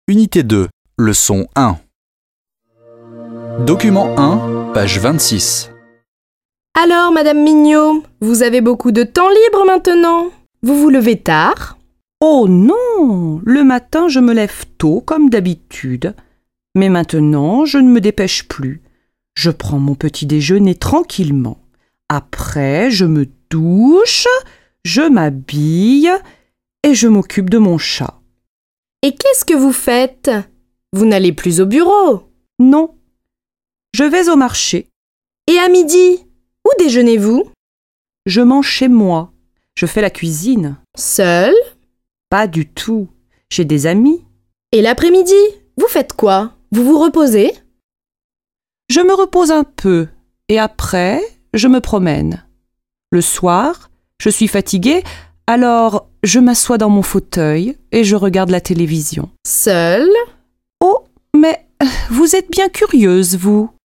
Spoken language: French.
Unité 2, leçon 1. Document 1, page 26. Alors, Madame Mignot, vous avez beaucoup de temps libre maintenant? Vous vous levez tard? Oh non, le matin je me lève tôt comme d'habitude. Mais maintenant je ne me dépêche plus. Je prends mon petit déjeuner tranquillement. Après je me douche, je m'habille et je m'occupe de mon chat. Et qu'est-ce que vous faites? Vous n'allez plus au bureau? Non, je vais au marché. Et à midi, où déjeunez-vous? Je mange chez moi. Je fais la cuisine. Seul? Pas du tout. J'ai des amis. Et l'après-midi, vous faites quoi? Vous vous reposez? Je me repose un peu et après, je me promène. Le soir, je suis fatiguée, alors je m'assois dans mon fauteuil et je regarde la télévision. Seul? Oh, mais vous êtes bien curieuse, vous.